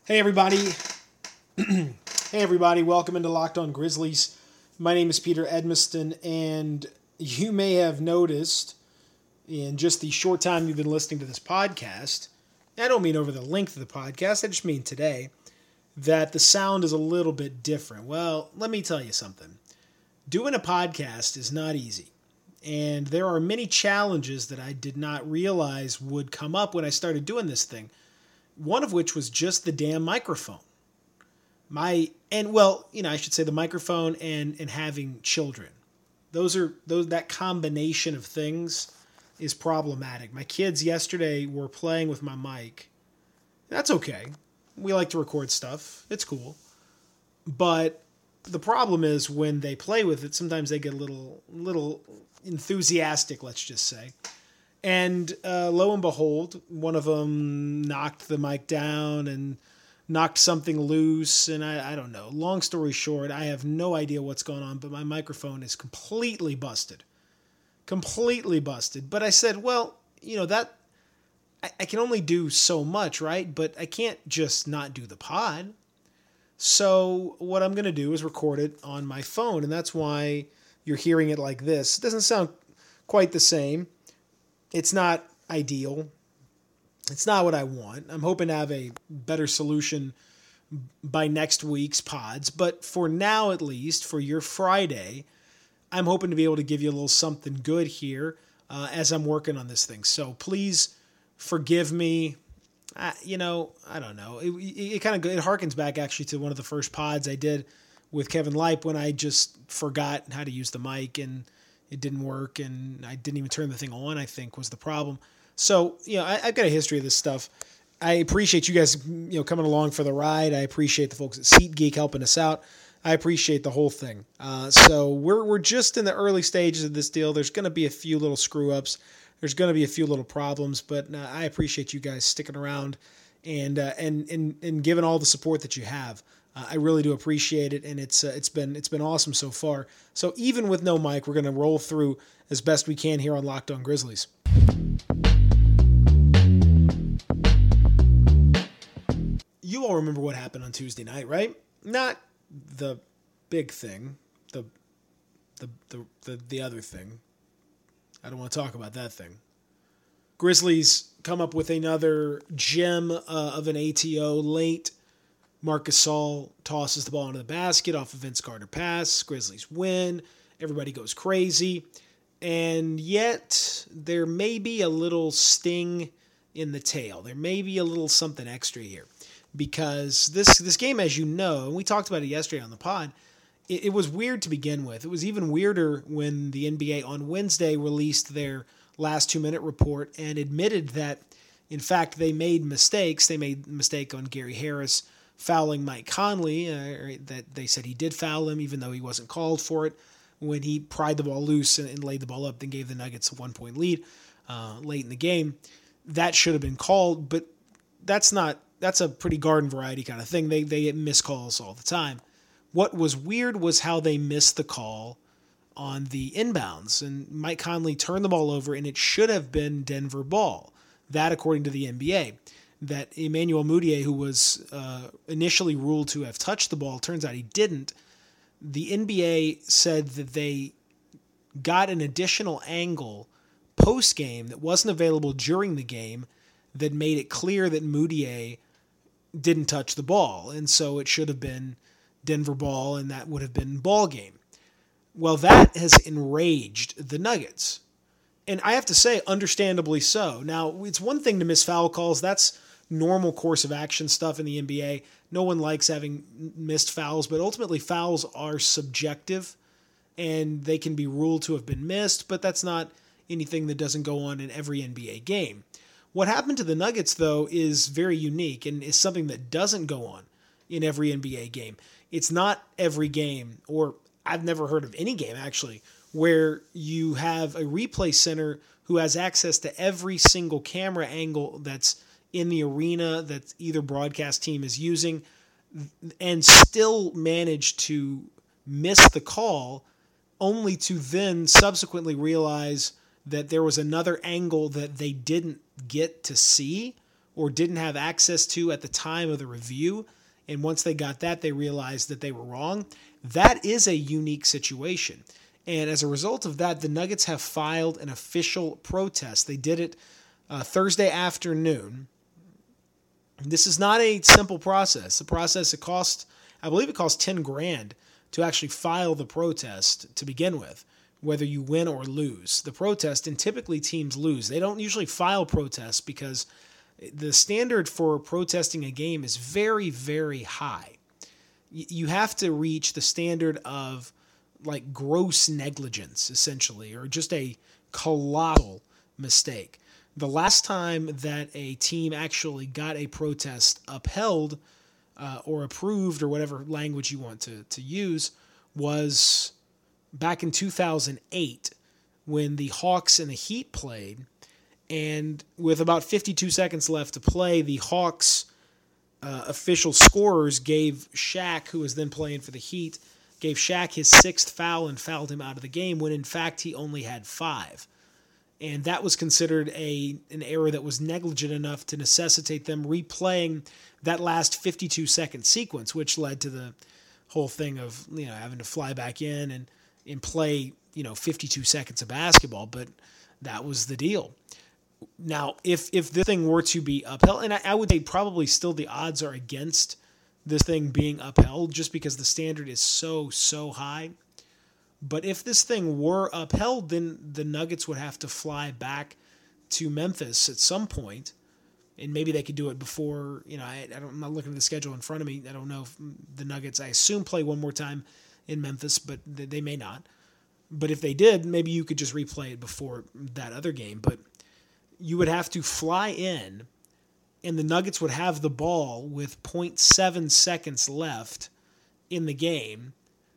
Hey everybody. Hey everybody, welcome into Locked On Grizzlies. My name is Peter Edmiston, and you may have noticed in just the short time you've been listening to this podcast, I don't mean over the length of the podcast, I just mean today, that the sound is a little bit different. Well, let me tell you something. Doing a podcast is not easy, and there are many challenges that I did not realize would come up when I started doing this thing. One of which was just the damn microphone. I should say the microphone and having children. That combination of things is problematic. My kids yesterday were playing with my mic. That's okay. We like to record stuff. It's cool. But the problem is when they play with it, sometimes they get a little enthusiastic, let's just say. And lo and behold, one of them knocked the mic down and knocked something loose. And I don't know. Long story short, I have no idea what's going on, but my microphone is completely busted. Completely busted. But I said, well, that I can only do so much, right? But I can't just not do the pod. So what I'm going to do is record it on my phone. And that's why you're hearing it like this. It doesn't sound quite the same. It's not ideal. It's not what I want. I'm hoping to have a better solution by next week's pods. But for now, at least, for your Friday, I'm hoping to be able to give you a little something good here as I'm working on this thing. So please forgive me. I don't know. It harkens back actually to one of the first pods I did with Kevin Lipe when I just forgot how to use the mic and it didn't work, and I didn't even turn the thing on, I think, was the problem. So, I've got a history of this stuff. I appreciate you guys, coming along for the ride. I appreciate the folks at SeatGeek helping us out. I appreciate the whole thing. So we're just in the early stages of this deal. There's going to be a few little screw-ups. There's going to be a few little problems, but I appreciate you guys sticking around and giving all the support that you have. I really do appreciate it, and it's been awesome so far. So even with no mic, we're going to roll through as best we can here on Locked On Grizzlies. You all remember what happened on Tuesday night, right? Not the big thing, the other thing. I don't want to talk about that thing. Grizzlies come up with another gem of an ATO late. Marc Gasol tosses the ball into the basket off a Vince Carter pass. Grizzlies win. Everybody goes crazy. And yet, there may be a little sting in the tail. There may be a little something extra here. Because this game, as you know, and we talked about it yesterday on the pod, it was weird to begin with. It was even weirder when the NBA on Wednesday released their last 2-minute report and admitted that, in fact, they made mistakes. They made a mistake on Gary Harris fouling Mike Conley, that they said he did foul him even though he wasn't called for it when he pried the ball loose and laid the ball up, then gave the Nuggets a 1-point lead late in the game. That should have been called, but that's a pretty garden variety kind of thing. They miss calls all the time. What was weird was how they missed the call on the inbounds, and Mike Conley turned the ball over, and it should have been Denver ball. That, according to the NBA. That Emmanuel Mudiay, who was initially ruled to have touched the ball, turns out he didn't. The NBA said that they got an additional angle post-game that wasn't available during the game that made it clear that Mudiay didn't touch the ball, and so it should have been Denver ball, and that would have been ball game. Well, that has enraged the Nuggets. And I have to say, understandably so. Now, it's one thing to miss foul calls. That's normal course of action stuff in the NBA. No one likes having missed fouls, but ultimately fouls are subjective and they can be ruled to have been missed, but that's not anything that doesn't go on in every NBA game. What happened to the Nuggets, though, is very unique and is something that doesn't go on in every NBA game. It's not every game, or I've never heard of any game, actually, where you have a replay center who has access to every single camera angle that's in the arena that either broadcast team is using and still manage to miss the call only to then subsequently realize that there was another angle that they didn't get to see or didn't have access to at the time of the review. And once they got that, they realized that they were wrong. That is a unique situation. And as a result of that, the Nuggets have filed an official protest. They did it Thursday afternoon. This is not a simple process. The process, I believe it cost $10,000 to actually file the protest to begin with, whether you win or lose the protest. And typically teams lose. They don't usually file protests because the standard for protesting a game is very, very high. You have to reach the standard of like gross negligence, essentially, or just a colossal mistake. The last time that a team actually got a protest upheld or approved, or whatever language you want to use, was back in 2008 when the Hawks and the Heat played. And with about 52 seconds left to play, the Hawks official scorers gave Shaq, who was then playing for the Heat, gave Shaq his 6th foul and fouled him out of the game when in fact he only had 5. And that was considered an error that was negligent enough to necessitate them replaying that last 52-second sequence, which led to the whole thing of having to fly back in and play 52 seconds of basketball. But that was the deal. Now, if this thing were to be upheld, and I would say probably still the odds are against this thing being upheld just because the standard is so high. But if this thing were upheld, then the Nuggets would have to fly back to Memphis at some point, and maybe they could do it before, I'm not looking at the schedule in front of me. I don't know if the Nuggets, I assume, play one more time in Memphis, but they may not. But if they did, maybe you could just replay it before that other game. But you would have to fly in, and the Nuggets would have the ball with 0.7 seconds left in the game,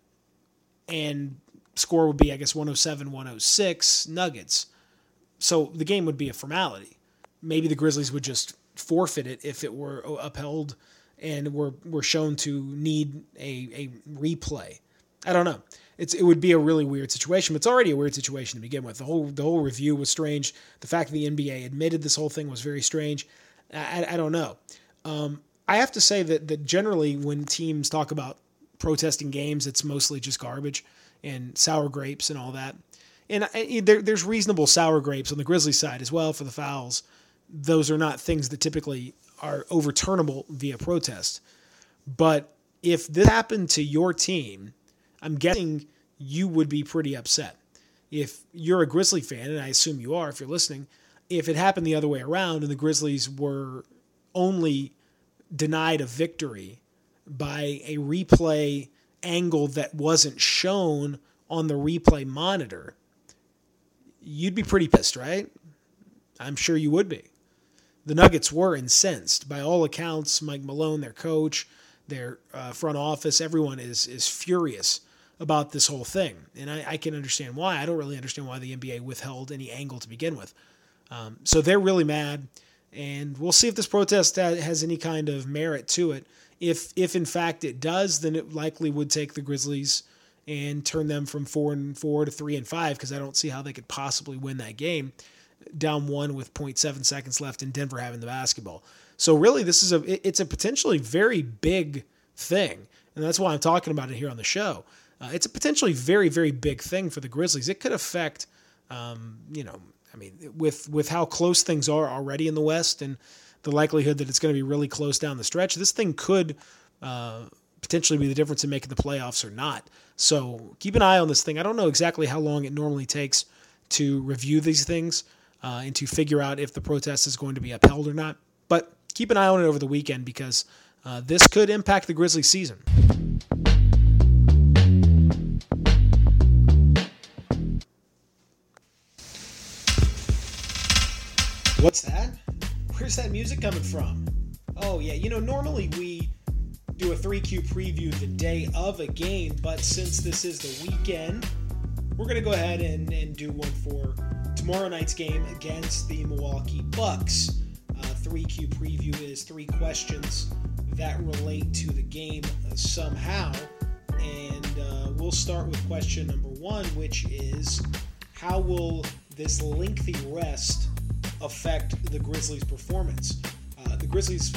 and score would be, I guess, 107-106 Nuggets. So the game would be a formality. Maybe the Grizzlies would just forfeit it if it were upheld and were shown to need a replay. I don't know. It would be a really weird situation. But it's already a weird situation to begin with. The whole review was strange. The fact that the NBA admitted this whole thing was very strange. I don't know. I have to say that generally when teams talk about protesting games, it's mostly just garbage and sour grapes and all that. And there's reasonable sour grapes on the Grizzlies side as well for the fouls. Those are not things that typically are overturnable via protest. But if this happened to your team, I'm guessing you would be pretty upset. If you're a Grizzly fan, and I assume you are if you're listening, if it happened the other way around and the Grizzlies were only denied a victory by a replay angle that wasn't shown on the replay monitor, you'd be pretty pissed, right? I'm sure you would be. The Nuggets were incensed. By all accounts, Mike Malone, their coach, their front office, everyone is furious about this whole thing. And I can understand why. I don't really understand why the NBA withheld any angle to begin with. So they're really mad, and we'll see if this protest has any kind of merit to it. If in fact it does, then it likely would take the Grizzlies and turn them from 4-4 to 3-5, because I don't see how they could possibly win that game, down 1 with 0.7 seconds left in Denver having the basketball. So really, it's a potentially very big thing, and that's why I'm talking about it here on the show. It's a potentially very, very big thing for the Grizzlies. It could affect, with how close things are already in the West and the likelihood that it's going to be really close down the stretch, this thing could potentially be the difference in making the playoffs or not. So keep an eye on this thing. I don't know exactly how long it normally takes to review these things and to figure out if the protest is going to be upheld or not. But keep an eye on it over the weekend, because this could impact the Grizzlies season. What's that? Where's that music coming from? Oh, yeah. Normally we do a 3Q preview the day of a game, but since this is the weekend, we're going to go ahead and do one for tomorrow night's game against the Milwaukee Bucks. 3Q preview is 3 questions that relate to the game somehow, and we'll start with question number 1, which is, how will this lengthy rest affect the Grizzlies' performance? The Grizzlies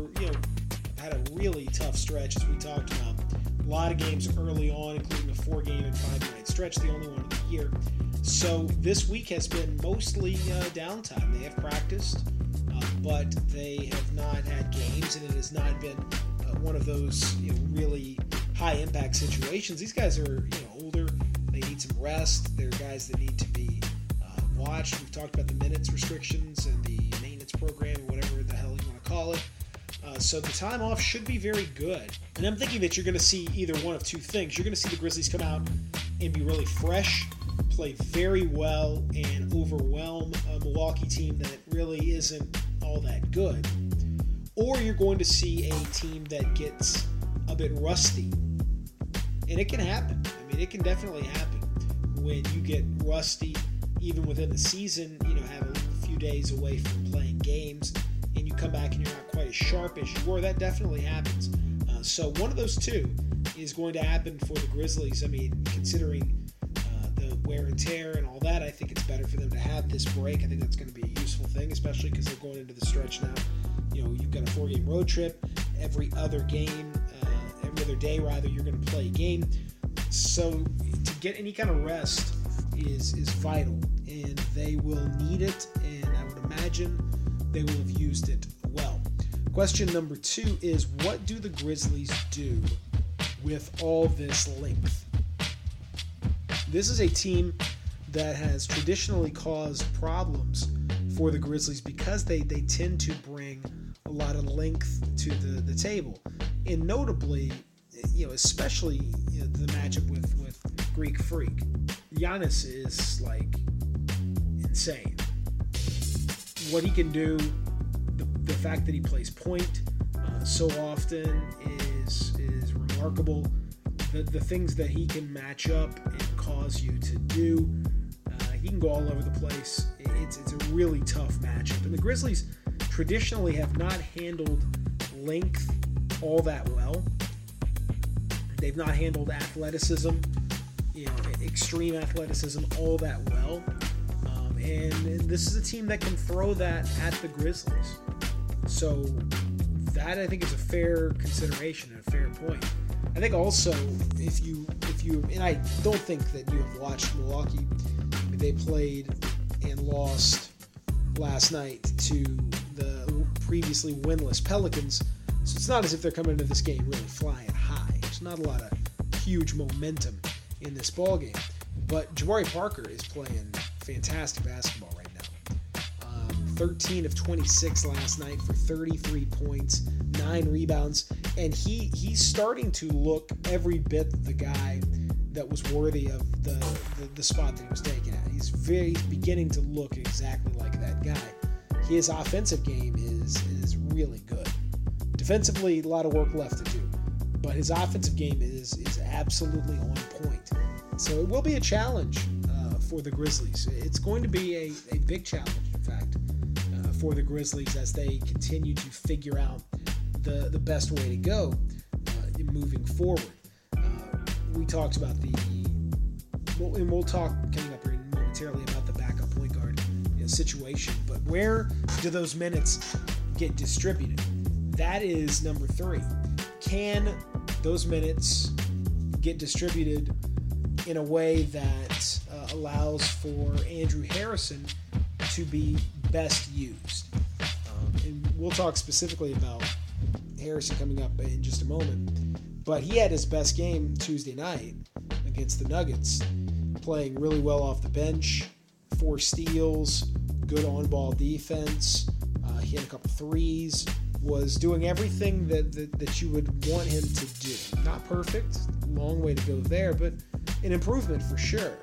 had a really tough stretch, as we talked about. A lot of games early on, including a 4-game and 5-night stretch, the only one of the year. So this week has been mostly downtime. They have practiced, but they have not had games, and it has not been one of those really high-impact situations. These guys are older. They need some rest. They're guys that need to be watched. We've talked about the minutes restrictions and the maintenance program, or whatever the hell you want to call it. So the time off should be very good. And I'm thinking that you're going to see either one of two things. You're going to see the Grizzlies come out and be really fresh, play very well, and overwhelm a Milwaukee team that really isn't all that good. Or you're going to see a team that gets a bit rusty. And it can happen. I mean, it can definitely happen when you get rusty, even within the season, have a few days away from playing games, and you come back and you're not quite as sharp as you were. That definitely happens. So one of those two is going to happen for the Grizzlies. I mean, considering the wear and tear and all that, I think it's better for them to have this break. I think that's going to be a useful thing, especially because they're going into the stretch now. You've got a 4-game road trip. Every other day, you're going to play a game. So to get any kind of rest is vital, and they will need it, and I would imagine they will have used it well. Question number 2 is, what do the Grizzlies do with all this length? This is a team that has traditionally caused problems for the Grizzlies because they tend to bring a lot of length to the table. And notably, especially the matchup with Greek Freak. Giannis is insane. What he can do, the fact that he plays point so often is remarkable. The things that he can match up and cause you to do, he can go all over the place. It's a really tough matchup. And the Grizzlies traditionally have not handled length all that well. They've not handled athleticism, extreme athleticism all that well. And this is a team that can throw that at the Grizzlies. So that, I think, is a fair consideration and a fair point. I think also, if you, and I don't think that you have watched Milwaukee. They played and lost last night to the previously winless Pelicans. So it's not as if they're coming into this game really flying high. There's not a lot of huge momentum in this ball game. But Jabari Parker is playing fantastic basketball right now. 13 of 26 last night for 33 points, 9 rebounds, and he's starting to look every bit the guy that was worthy of the spot that he was taken at. He's beginning to look exactly like that guy. His offensive game is really good. Defensively, a lot of work left to do, but his offensive game is absolutely on point. So it will be a challenge for the Grizzlies. It's going to be a big challenge, in fact, for the Grizzlies as they continue to figure out the best way to go moving forward. We talked about we'll talk coming up here momentarily about the backup point guard situation, but where do those minutes get distributed? That is number 3. Can those minutes get distributed in a way that allows for Andrew Harrison to be best used? And we'll talk specifically about Harrison coming up in just a moment, but he had his best game Tuesday night against the Nuggets, playing really well off the bench, 4 steals, good on-ball defense. He had a couple threes, was doing everything that you would want him to do. Not perfect, long way to go there, but an improvement for sure.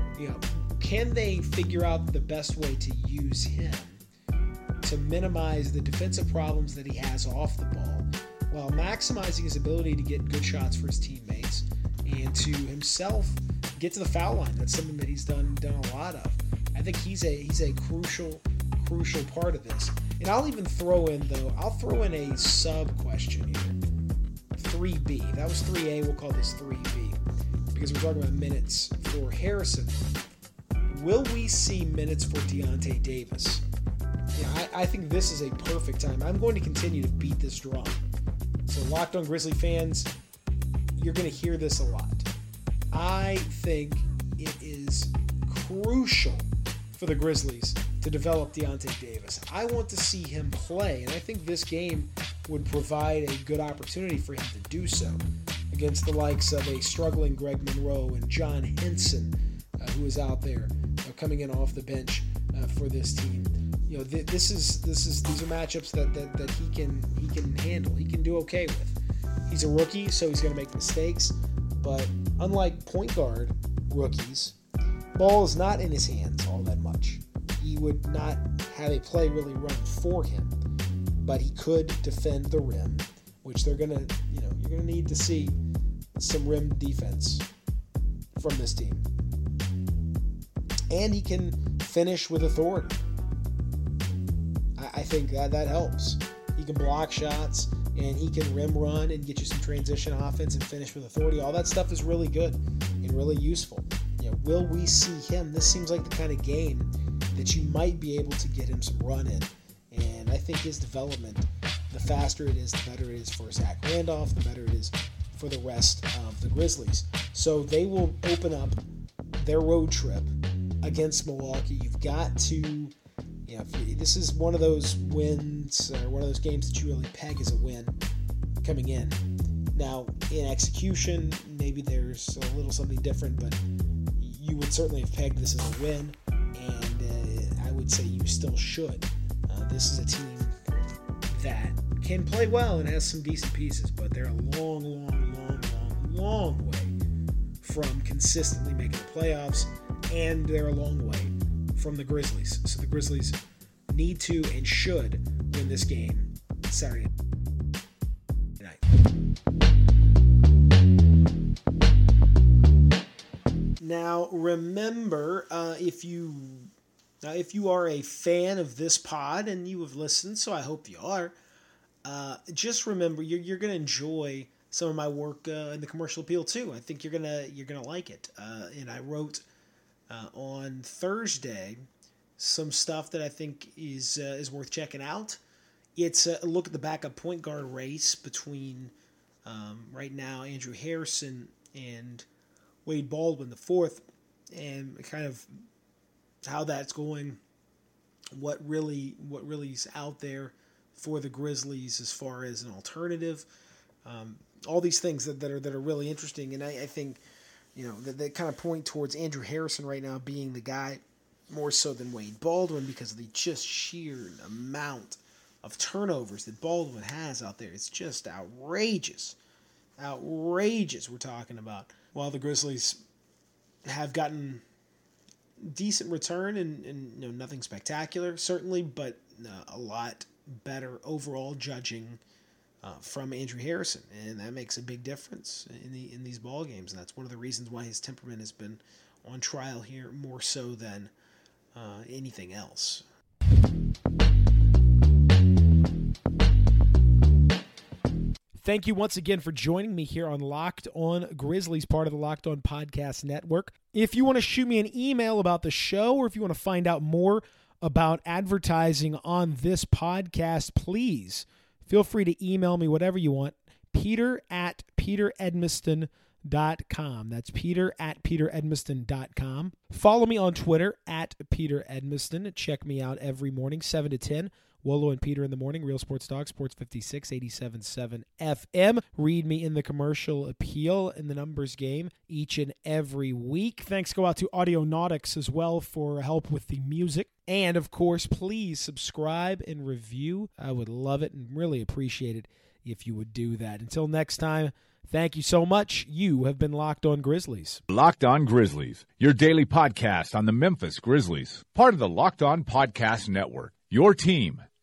Can they figure out the best way to use him to minimize the defensive problems that he has off the ball, while maximizing his ability to get good shots for his teammates and to himself get to the foul line? That's something that he's done a lot of. I think he's a crucial part of this. And I'll even throw in a sub question here. 3B. That was 3A. We'll call this 3B because we're talking about minutes for Harrison. Will we see minutes for Deontay Davis I think this is a perfect time. I'm going to continue to beat this drum. So Locked On Grizzly fans, you're going to hear this a lot. I think it is crucial for the Grizzlies to develop Deontay Davis. I want to see him play, and I think this game would provide a good opportunity for him to do so against the likes of a struggling Greg Monroe and John Henson, who is out there coming in off the bench for this team. These are matchups that he can handle. He can do okay with. He's a rookie, so he's going to make mistakes. But unlike point guard rookies, ball is not in his hands all that much. He would not have a play really run for him, but he could defend the rim, which you're gonna need to see some rim defense from this team. And he can finish with authority. I think that helps. He can block shots, and he can rim run and get you some transition offense and finish with authority. All that stuff is really good and really useful. Will we see him? This seems like the kind of game that you might be able to get him some run in. And I think his development, the faster it is, the better it is for Zach Randolph, the better it is for the rest of the Grizzlies. So they will open up their road trip against Milwaukee. You've got to, this is one of those wins, or one of those games that you really peg as a win coming in. Now, in execution, maybe there's a little something different, but you would certainly have pegged this as a win, and I would say you still should. This is a team that can play well and has some decent pieces, but they're a long way from consistently making the playoffs, and they're a long way from the Grizzlies. So the Grizzlies need to and should win this game Saturday night. Now, remember, if you are a fan of this pod, and you have listened, so I hope you are, just remember you're going to enjoy some of my work in the commercial appeal too. I think you're gonna like it. And I wrote on Thursday some stuff that I think is worth checking out. It's a look at the backup point guard race between right now Andrew Harrison and Wade Baldwin IV, and kind of how that's going, what really is out there for the Grizzlies as far as an alternative. All these things that are really interesting, and I think that kind of point towards Andrew Harrison right now being the guy more so than Wade Baldwin, because of the just sheer amount of turnovers that Baldwin has out there. It's just outrageous we're talking about. While the Grizzlies have gotten decent return and nothing spectacular certainly, but a lot better overall judging from Andrew Harrison, and that makes a big difference in these ball games. And that's one of the reasons why his temperament has been on trial here more so than anything else. Thank you once again for joining me here on Locked On Grizzlies, part of the Locked On Podcast Network. If you want to shoot me an email about the show, or if you want to find out more about advertising on this podcast, please feel free to email me whatever you want. Peter@peteredmiston.com. That's Peter@peteredmiston.com. Follow me on Twitter @PeterEdmiston. Check me out every morning, 7 to 10. Wolo and Peter in the morning, Real Sports Dog, Sports 56, 87.7 FM. Read me in the commercial appeal in the numbers game each and every week. Thanks go out to Audionautics as well for help with the music. And, of course, please subscribe and review. I would love it and really appreciate it if you would do that. Until next time, thank you so much. You have been Locked On Grizzlies. Locked On Grizzlies, your daily podcast on the Memphis Grizzlies. Part of the Locked On Podcast Network, your team